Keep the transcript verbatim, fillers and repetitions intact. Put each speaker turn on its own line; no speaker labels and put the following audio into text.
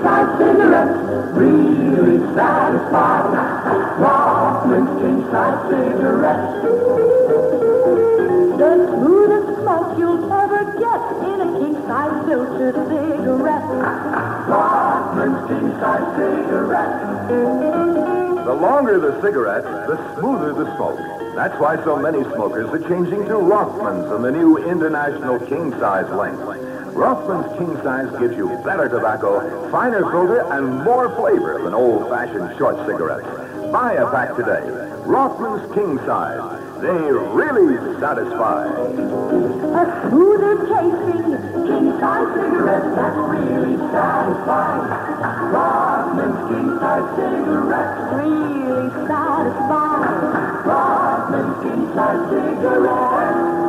king-size cigarettes really satisfy. Rothman's king-size cigarettes. The smoothest smoke you'll ever get in a king-size filtered cigarette. Rothman's king-size cigarette.
The longer the cigarette, the smoother the smoke. That's why so many smokers are changing to Rothmans and the new International King-Size length. Rothman's King-Size gives you better tobacco, finer filter, and more flavor than old-fashioned short cigarettes. Buy a pack today. Rothman's King-Size. They really satisfy.
A smoother tasting king-size cigarette that really satisfies. Rothman's king-size cigarette really satisfies. Rothman's king-size cigarette.